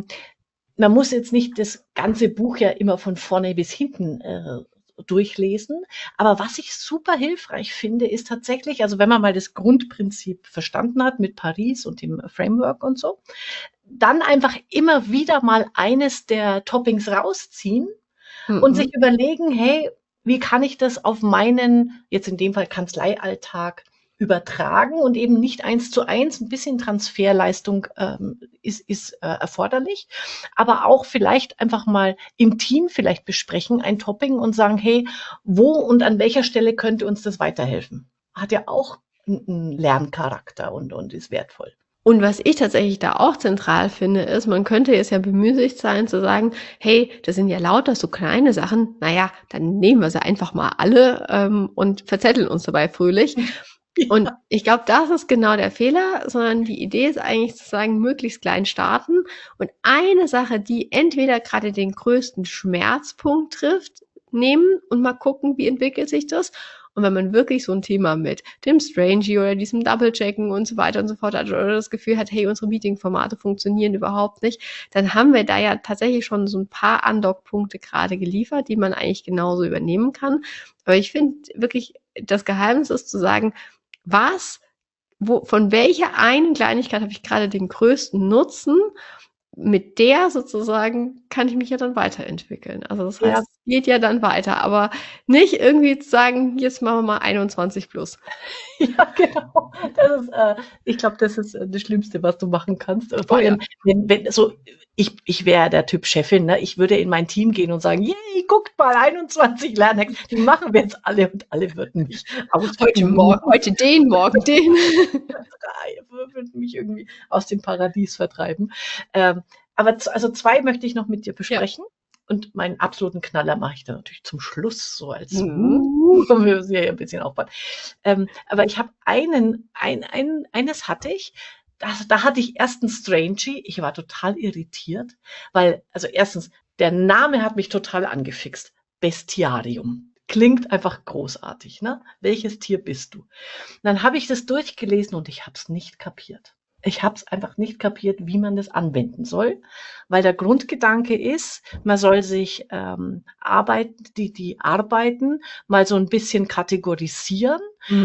man muss jetzt nicht das ganze Buch ja immer von vorne bis hinten durchlesen. Aber was ich super hilfreich finde, ist tatsächlich, also wenn man mal das Grundprinzip verstanden hat mit Paris und dem Framework und so, dann einfach immer wieder mal eines der Toppings rausziehen und sich überlegen, hey, wie kann ich das auf meinen, jetzt in dem Fall Kanzleialltag, übertragen und eben nicht 1:1, ein bisschen Transferleistung ist erforderlich, aber auch vielleicht einfach mal im Team vielleicht besprechen, ein Topping, und sagen, hey, wo und an welcher Stelle könnte uns das weiterhelfen? Hat ja auch einen Lerncharakter und ist wertvoll. Und was ich tatsächlich da auch zentral finde, ist, man könnte jetzt ja bemüßigt sein zu sagen, hey, das sind ja lauter so kleine Sachen, naja, dann nehmen wir sie einfach mal alle und verzetteln uns dabei fröhlich. Und ich glaube, das ist genau der Fehler, sondern die Idee ist eigentlich zu sagen, möglichst klein starten und eine Sache, die entweder gerade den größten Schmerzpunkt trifft, nehmen und mal gucken, wie entwickelt sich das, Und wenn man wirklich so ein Thema mit dem Strangey oder diesem Double-Checken und so weiter und so fort hat oder das Gefühl hat, hey, unsere Meeting-Formate funktionieren überhaupt nicht, dann haben wir da ja tatsächlich schon so ein paar Andockpunkte gerade geliefert, die man eigentlich genauso übernehmen kann. Aber ich finde wirklich, das Geheimnis ist zu sagen, von welcher einen Kleinigkeit habe ich gerade den größten Nutzen? Mit der sozusagen kann ich mich ja dann weiterentwickeln. Also das heißt, Ja, es geht ja dann weiter, aber nicht irgendwie zu sagen, jetzt machen wir mal 21 plus. ja, genau. Ich glaube, das ist das Schlimmste, was du machen kannst. Vor Oh ja. allem, wenn so, ich wäre der Typ Chefin, ne? Ich würde in mein Team gehen und sagen, yay, guckt mal, 21 Lernhacks, die machen wir jetzt alle und alle würden mich Heute den, morgen den. würden mich irgendwie aus dem Paradies vertreiben. Aber also zwei möchte ich noch mit dir besprechen. Und meinen absoluten Knaller mache ich dann natürlich zum Schluss, so als wir müssen ja ein bisschen aufbauen. Aber ich habe eines hatte ich, da hatte ich erst einen Strangey, ich war total irritiert, weil, also erstens, der Name hat mich total angefixt. Bestiarium. Klingt einfach großartig, ne? Welches Tier bist du? Dann habe ich das durchgelesen und ich habe es nicht kapiert. Ich habe es einfach nicht kapiert, wie man das anwenden soll, weil der Grundgedanke ist, man soll sich die Arbeiten mal so ein bisschen kategorisieren,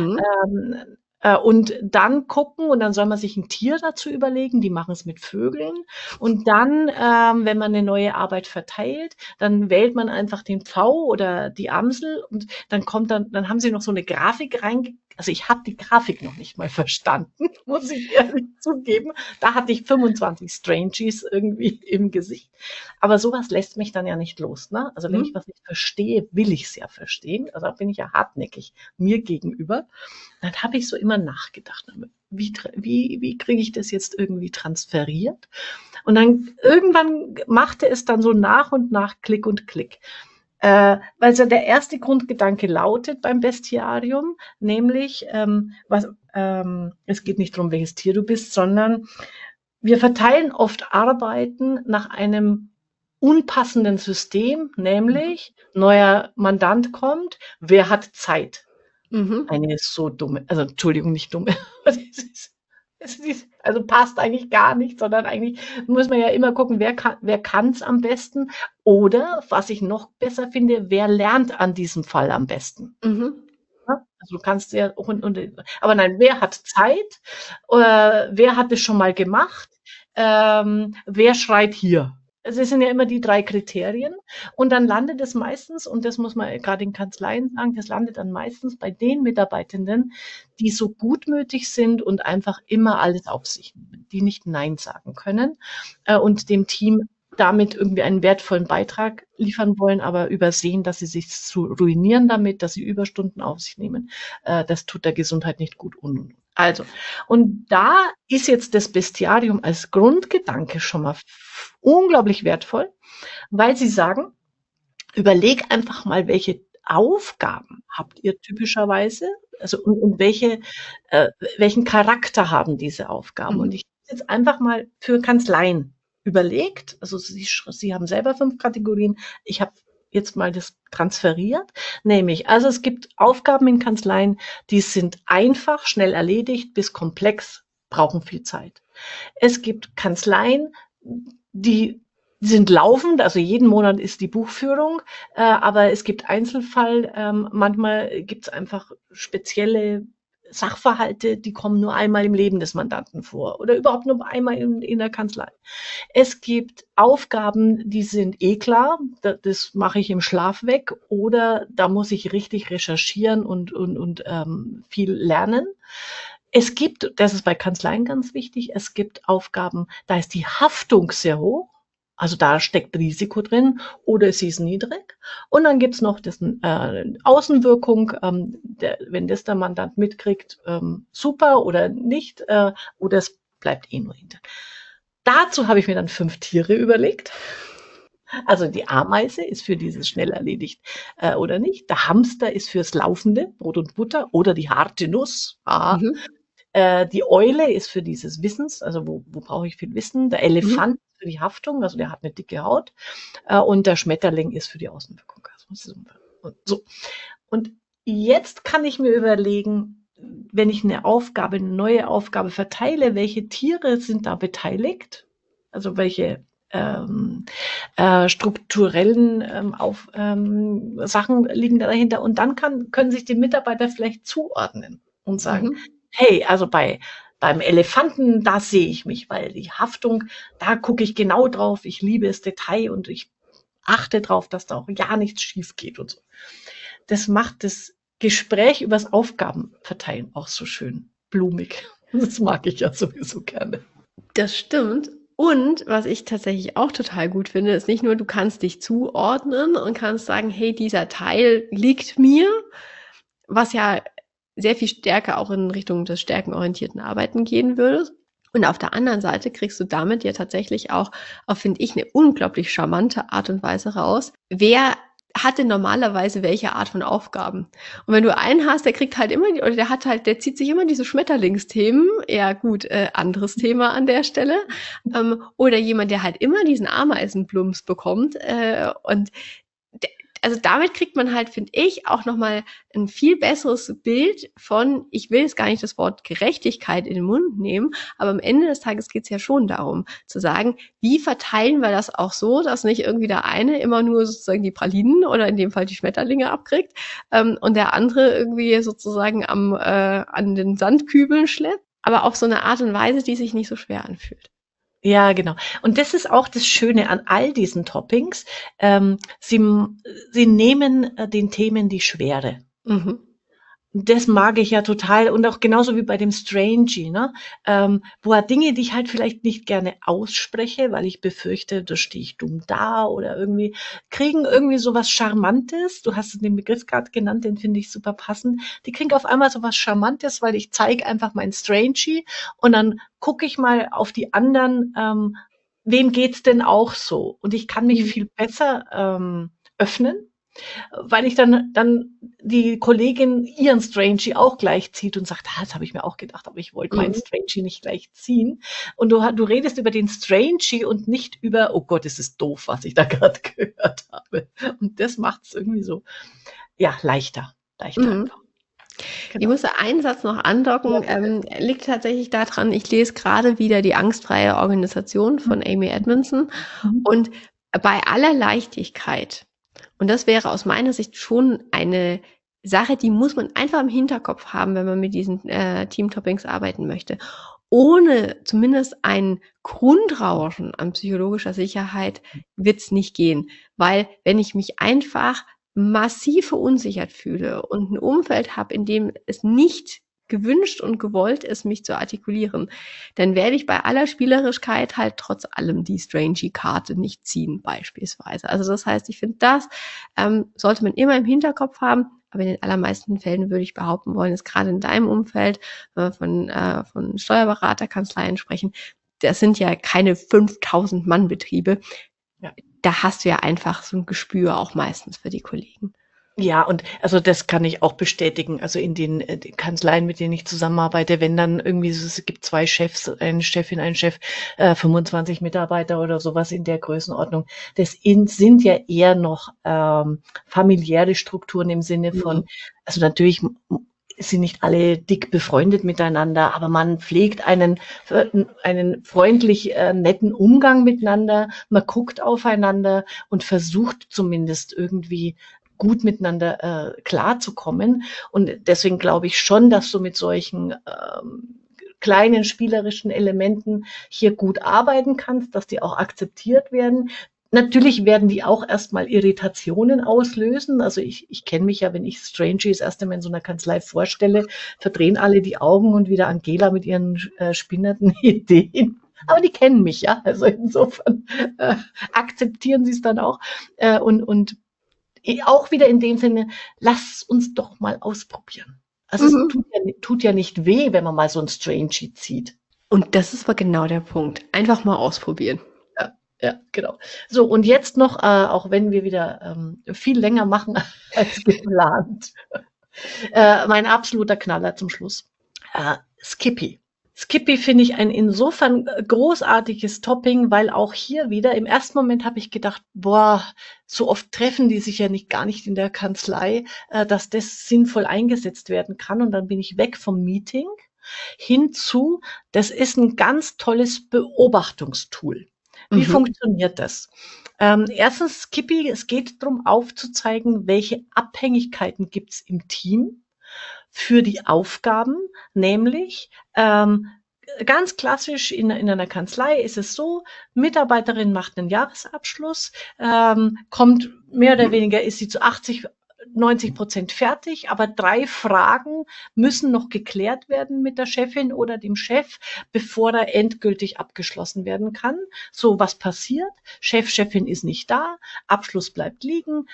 und dann gucken und dann soll man sich ein Tier dazu überlegen, die machen es mit Vögeln und dann, wenn man eine neue Arbeit verteilt, dann wählt man einfach den Pfau oder die Amsel und dann haben sie noch so eine Grafik also ich habe die Grafik noch nicht mal verstanden, muss ich ehrlich zugeben. Da hatte ich 25 Strangies irgendwie im Gesicht. Aber sowas lässt mich dann ja nicht los, ne? Also wenn ich was nicht verstehe, will ich es ja verstehen. Also da bin ich ja hartnäckig mir gegenüber. Dann habe ich so immer nachgedacht, wie kriege ich das jetzt irgendwie transferiert? Und dann irgendwann machte es dann so nach und nach Klick und Klick. Weil so der erste Grundgedanke lautet beim Bestiarium, nämlich, es geht nicht darum, welches Tier du bist, sondern wir verteilen oft Arbeiten nach einem unpassenden System, nämlich neuer Mandant kommt, wer hat Zeit? Eine so dumme, also Entschuldigung, nicht dumme. Also passt eigentlich gar nicht, sondern eigentlich muss man ja immer gucken, wer kann es am besten oder, was ich noch besser finde, wer lernt an diesem Fall am besten. Ja, also du kannst ja aber nein, wer hat Zeit? Wer hat es schon mal gemacht? Wer schreit hier? Also es sind ja immer die 3 Kriterien und dann landet es meistens, und das muss man gerade in Kanzleien sagen, das landet dann meistens bei den Mitarbeitenden, die so gutmütig sind und einfach immer alles auf sich nehmen, die nicht nein sagen können, und dem Team damit irgendwie einen wertvollen Beitrag liefern wollen, aber übersehen, dass sie sich zu ruinieren damit, dass sie Überstunden auf sich nehmen. Das tut der Gesundheit nicht gut. Also, und da ist jetzt das Bestiarium als Grundgedanke schon mal unglaublich wertvoll, weil sie sagen, überleg einfach mal, welche Aufgaben habt ihr typischerweise, also und welchen Charakter haben diese Aufgaben? Und ich habe jetzt einfach mal für Kanzleien überlegt, also Sie haben selber 5 Kategorien, ich habe jetzt mal das transferiert, nämlich, also es gibt Aufgaben in Kanzleien, die sind einfach, schnell erledigt, bis komplex, brauchen viel Zeit. Es gibt Kanzleien, die sind laufend, also jeden Monat ist die Buchführung, aber es gibt Einzelfall, manchmal gibt es einfach spezielle Sachverhalte, die kommen nur einmal im Leben des Mandanten vor oder überhaupt nur einmal in der Kanzlei. Es gibt Aufgaben, die sind klar, das mache ich im Schlaf weg oder da muss ich richtig recherchieren und viel lernen. Es gibt, das ist bei Kanzleien ganz wichtig, es gibt Aufgaben, da ist die Haftung sehr hoch. Also da steckt Risiko drin oder sie ist niedrig. Und dann gibt's noch Außenwirkung, wenn das der Mandant mitkriegt, super oder nicht, oder es bleibt nur hinter. Dazu habe ich mir dann 5 Tiere überlegt. Also die Ameise ist für dieses schnell erledigt oder nicht. Der Hamster ist fürs Laufende, Brot und Butter oder die harte Nuss. Die Eule ist für dieses Wissens, also wo brauche ich viel Wissen. Der Elefant ist für die Haftung, also der hat eine dicke Haut. Und der Schmetterling ist für die Außenwirkung. Und jetzt kann ich mir überlegen, wenn ich eine neue Aufgabe verteile, welche Tiere sind da beteiligt? Also welche strukturellen Sachen liegen da dahinter? Und dann können sich die Mitarbeiter vielleicht zuordnen und sagen, Mhm. hey, also beim Elefanten, da sehe ich mich, weil die Haftung, da gucke ich genau drauf, ich liebe das Detail und ich achte drauf, dass da auch ja nichts schief geht und so. Das macht das Gespräch übers Aufgabenverteilen auch so schön blumig. Das mag ich ja sowieso gerne. Das stimmt. Und was ich tatsächlich auch total gut finde, ist nicht nur, du kannst dich zuordnen und kannst sagen, hey, dieser Teil liegt mir, was ja sehr viel stärker auch in Richtung des stärkenorientierten Arbeiten gehen würde. Und auf der anderen Seite kriegst du damit ja tatsächlich auch, finde ich, eine unglaublich charmante Art und Weise raus. Wer hatte normalerweise welche Art von Aufgaben? Und wenn du einen hast, der kriegt halt immer, oder der zieht sich immer diese Schmetterlingsthemen, ja gut, anderes Thema an der Stelle, oder jemand, der halt immer diesen Ameisenplumps bekommt, und also damit kriegt man halt, finde ich, auch nochmal ein viel besseres Bild von, ich will jetzt gar nicht das Wort Gerechtigkeit in den Mund nehmen, aber am Ende des Tages geht es ja schon darum, zu sagen, wie verteilen wir das auch so, dass nicht irgendwie der eine immer nur sozusagen die Pralinen oder in dem Fall die Schmetterlinge abkriegt, und der andere irgendwie sozusagen an den Sandkübeln schleppt, aber auf so eine Art und Weise, die sich nicht so schwer anfühlt. Ja, genau. Und das ist auch das Schöne an all diesen Toppings. Sie nehmen den Themen die Schwere. Mhm. Das mag ich ja total und auch genauso wie bei dem Strangey, ne? Wo er Dinge, die ich halt vielleicht nicht gerne ausspreche, weil ich befürchte, da stehe ich dumm da oder irgendwie, kriegen irgendwie so was Charmantes. Du hast den Begriff gerade genannt, den finde ich super passend. Die kriegen auf einmal so was Charmantes, weil ich zeige einfach mein Strangey und dann gucke ich mal auf die anderen, wem geht's denn auch so? Und ich kann mich viel besser öffnen, weil ich dann die Kollegin ihren Strangey auch gleich zieht und sagt, das habe ich mir auch gedacht, aber ich wollte meinen Mhm. Strangey nicht gleich ziehen. Und du redest über den Strangey und nicht über, oh Gott, es ist doof, was ich da gerade gehört habe. Und das macht es irgendwie so, ja, leichter Mhm. einfach. Ich Genau. musste einen Satz noch andocken, liegt tatsächlich daran, ich lese gerade wieder die angstfreie Organisation von Amy Edmondson Mhm. und bei aller Leichtigkeit, und das wäre aus meiner Sicht schon eine Sache, die muss man einfach im Hinterkopf haben, wenn man mit diesen Team-Toppings arbeiten möchte. Ohne zumindest ein Grundrauschen an psychologischer Sicherheit wird's nicht gehen, weil wenn ich mich einfach massiv verunsichert fühle und ein Umfeld habe, in dem es nicht gewünscht und gewollt ist, mich zu artikulieren, dann werde ich bei aller Spielerischkeit halt trotz allem die Strangey-Karte nicht ziehen, beispielsweise. Also das heißt, ich finde, das sollte man immer im Hinterkopf haben, aber in den allermeisten Fällen würde ich behaupten wollen, ist gerade in deinem Umfeld, wenn wir von Steuerberaterkanzleien sprechen, das sind ja keine 5000 Mann Betriebe. Ja. Da hast du ja einfach so ein Gespür auch meistens für die Kollegen. Ja, und also das kann ich auch bestätigen. Also in den Kanzleien, mit denen ich zusammenarbeite, wenn dann irgendwie es gibt 2 Chefs, eine Chefin, ein Chef, 25 Mitarbeiter oder sowas in der Größenordnung. Sind ja eher noch familiäre Strukturen im Sinne von, also natürlich sind nicht alle dick befreundet miteinander, aber man pflegt einen freundlich netten Umgang miteinander, man guckt aufeinander und versucht zumindest irgendwie gut miteinander klarzukommen. Und deswegen glaube ich schon, dass du mit solchen kleinen spielerischen Elementen hier gut arbeiten kannst, dass die auch akzeptiert werden. Natürlich werden die auch erstmal Irritationen auslösen. Also ich kenne mich ja, wenn ich Strangey das erste Mal in so einer Kanzlei vorstelle, verdrehen alle die Augen und wieder Angela mit ihren spinnerten Ideen. Aber die kennen mich, ja. Also insofern akzeptieren sie es dann auch. Und auch wieder in dem Sinne, lass uns doch mal ausprobieren. Also es tut ja nicht weh, wenn man mal so ein Strangey zieht. Und das ist aber genau der Punkt. Einfach mal ausprobieren. Ja, genau. So, und jetzt noch, auch wenn wir wieder viel länger machen als geplant, mein absoluter Knaller zum Schluss. Skippy. Skippy finde ich ein insofern großartiges Topping, weil auch hier wieder im ersten Moment habe ich gedacht, boah, so oft treffen die sich ja gar nicht in der Kanzlei, dass das sinnvoll eingesetzt werden kann. Und dann bin ich weg vom Meeting hinzu, das ist ein ganz tolles Beobachtungstool. Wie funktioniert das? Erstens, Skippy, es geht darum aufzuzeigen, welche Abhängigkeiten gibt's im Team für die Aufgaben, nämlich ganz klassisch in einer Kanzlei ist es so, Mitarbeiterin macht einen Jahresabschluss, kommt mehr oder weniger, ist sie zu 90% fertig, aber 3 Fragen müssen noch geklärt werden mit der Chefin oder dem Chef, bevor er endgültig abgeschlossen werden kann. So, was passiert? Chefin ist nicht da, Abschluss bleibt liegen,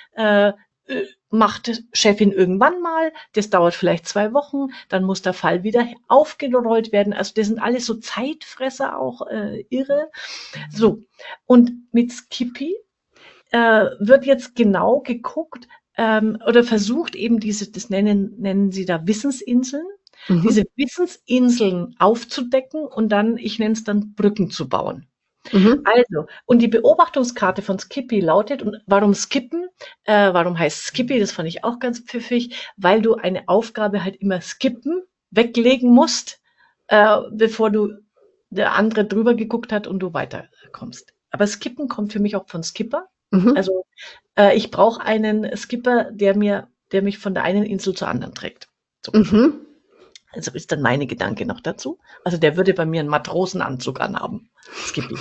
macht Chefin irgendwann mal, das dauert vielleicht 2 Wochen, dann muss der Fall wieder aufgerollt werden. Also das sind alles so Zeitfresser auch irre. So, und mit Skippy wird jetzt genau geguckt oder versucht eben das nennen sie da Wissensinseln, diese Wissensinseln aufzudecken und dann, ich nenne es dann Brücken zu bauen. Also, und die Beobachtungskarte von Skippy lautet, und warum skippen? Warum heißt Skippy? Das fand ich auch ganz pfiffig, weil du eine Aufgabe halt immer skippen, weglegen musst, bevor der andere drüber geguckt hat und du weiterkommst. Aber Skippen kommt für mich auch von Skipper. Also, ich brauche einen Skipper, der mich von der einen Insel zur anderen trägt. So. Also ist dann meine Gedanke noch dazu. Also der würde bei mir einen Matrosenanzug anhaben. Skippy.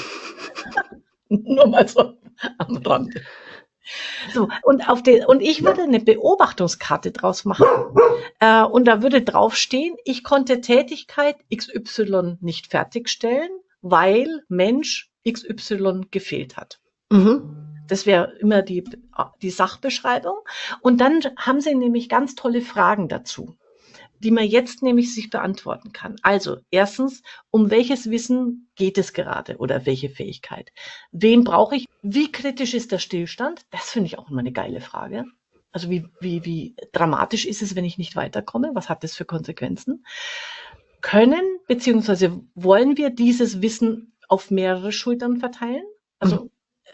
Nur mal so am Rande. So, und ich würde eine Beobachtungskarte draus machen. Und da würde draufstehen, ich konnte Tätigkeit XY nicht fertigstellen, weil Mensch XY gefehlt hat. Das wäre immer die Sachbeschreibung. Und dann haben sie nämlich ganz tolle Fragen dazu, die man jetzt nämlich sich beantworten kann. Also erstens, um welches Wissen geht es gerade oder welche Fähigkeit? Wen brauche ich? Wie kritisch ist der Stillstand? Das finde ich auch immer eine geile Frage. Also wie dramatisch ist es, wenn ich nicht weiterkomme? Was hat das für Konsequenzen? Können beziehungsweise wollen wir dieses Wissen auf mehrere Schultern verteilen? Also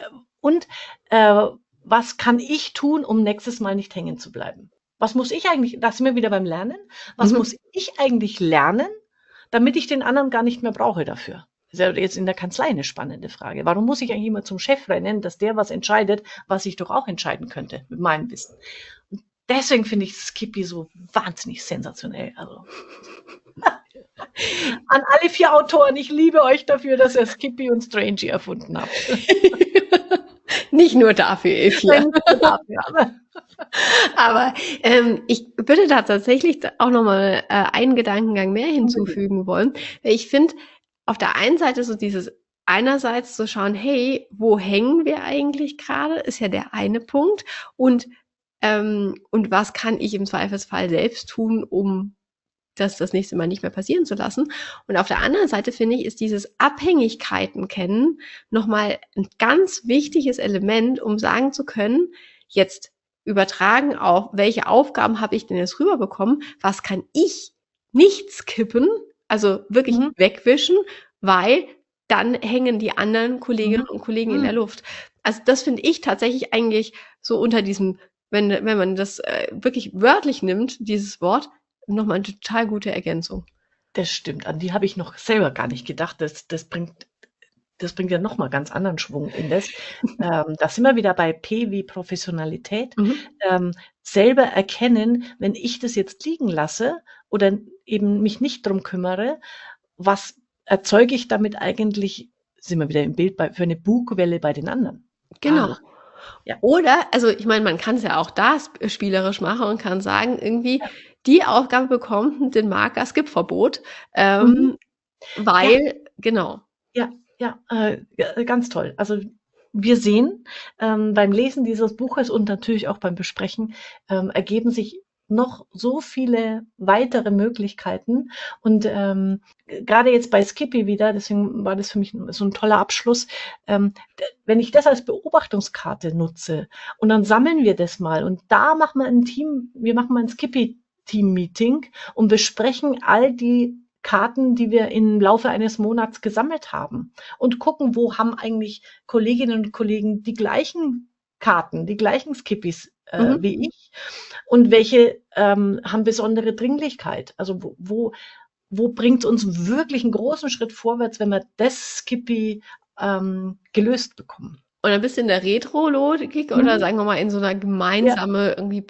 was kann ich tun, um nächstes Mal nicht hängen zu bleiben? Was muss ich eigentlich, da sind wir wieder beim Lernen, was muss ich eigentlich lernen, damit ich den anderen gar nicht mehr brauche dafür? Das ist ja jetzt in der Kanzlei eine spannende Frage. Warum muss ich eigentlich immer zum Chef rennen, dass der was entscheidet, was ich doch auch entscheiden könnte mit meinem Wissen? Und deswegen finde ich Skippy so wahnsinnig sensationell. Also an alle 4 Autoren, ich liebe euch dafür, dass ihr Skippy und Strangey erfunden habt. Nicht nur dafür, Evia. Aber ich würde da tatsächlich auch nochmal einen Gedankengang mehr hinzufügen wollen. Ich finde, auf der einen Seite so dieses einerseits zu schauen, hey, wo hängen wir eigentlich gerade, ist ja der eine Punkt. Und was kann ich im Zweifelsfall selbst tun, um das nächste Mal nicht mehr passieren zu lassen. Und auf der anderen Seite finde ich, ist dieses Abhängigkeiten kennen nochmal ein ganz wichtiges Element, um sagen zu können, jetzt übertragen auf, welche Aufgaben habe ich denn jetzt rüberbekommen, was kann ich nicht skippen, also wirklich wegwischen, weil dann hängen die anderen Kolleginnen und Kollegen in der Luft. Also das finde ich tatsächlich eigentlich so unter diesem, wenn man das wirklich wörtlich nimmt, dieses Wort, nochmal eine total gute Ergänzung. Das stimmt, an die habe ich noch selber gar nicht gedacht. Das bringt ja nochmal ganz anderen Schwung in das. Da sind wir wieder bei P wie Professionalität. Selber erkennen, wenn ich das jetzt liegen lasse oder eben mich nicht drum kümmere, was erzeuge ich damit eigentlich, sind wir wieder im Bild, für eine Bugwelle bei den anderen. Genau. Ja. Oder, also ich meine, man kann es ja auch da spielerisch machen und kann sagen, irgendwie, die Aufgabe bekommt den Marker Skip-Verbot, weil, genau. Ja, ganz toll. Also wir sehen, beim Lesen dieses Buches und natürlich auch beim Besprechen ergeben sich noch so viele weitere Möglichkeiten. Und gerade jetzt bei Skippy wieder, deswegen war das für mich so ein toller Abschluss, wenn ich das als Beobachtungskarte nutze und dann sammeln wir das mal und da machen wir ein Skippy-Team-Meeting und besprechen all die Karten, die wir im Laufe eines Monats gesammelt haben und gucken, wo haben eigentlich Kolleginnen und Kollegen die gleichen Karten, die gleichen Skippys wie ich und welche haben besondere Dringlichkeit. Also wo bringt es uns wirklich einen großen Schritt vorwärts, wenn wir das Skippy gelöst bekommen. Und ein bisschen der Retro-Logik oder sagen wir mal in so einer gemeinsame irgendwie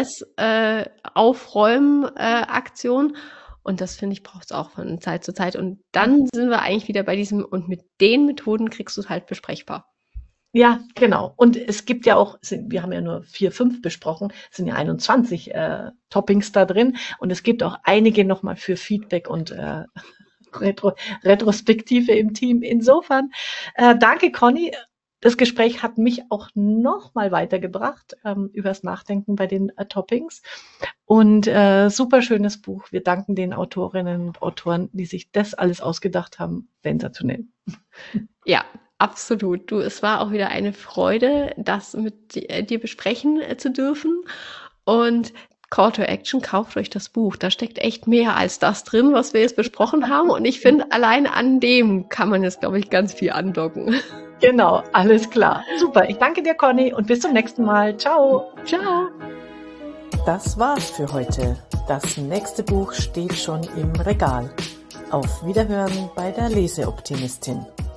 Prozess-Aufräumen-Aktion. Und das, finde ich, braucht es auch von Zeit zu Zeit. Und dann sind wir eigentlich wieder bei diesem, und mit den Methoden kriegst du es halt besprechbar. Ja, genau. Und es gibt ja auch, wir haben ja nur 4, 5 besprochen, es sind ja 21 Toppings da drin. Und es gibt auch einige nochmal für Feedback und Retrospektive im Team. Insofern, danke Conny. Das Gespräch hat mich auch nochmal weitergebracht übers Nachdenken bei den Toppings. Und super schönes Buch. Wir danken den Autorinnen und Autoren, die sich das alles ausgedacht haben. Sensationell. Ja, absolut. Du, es war auch wieder eine Freude, das mit dir besprechen zu dürfen. Und Call to Action, kauft euch das Buch. Da steckt echt mehr als das drin, was wir jetzt besprochen haben. Und ich finde, allein an dem kann man jetzt, glaube ich, ganz viel andocken. Genau, alles klar. Super. Ich danke dir, Conny, und bis zum nächsten Mal. Ciao. Ciao. Das war's für heute. Das nächste Buch steht schon im Regal. Auf Wiederhören bei der Leseoptimistin.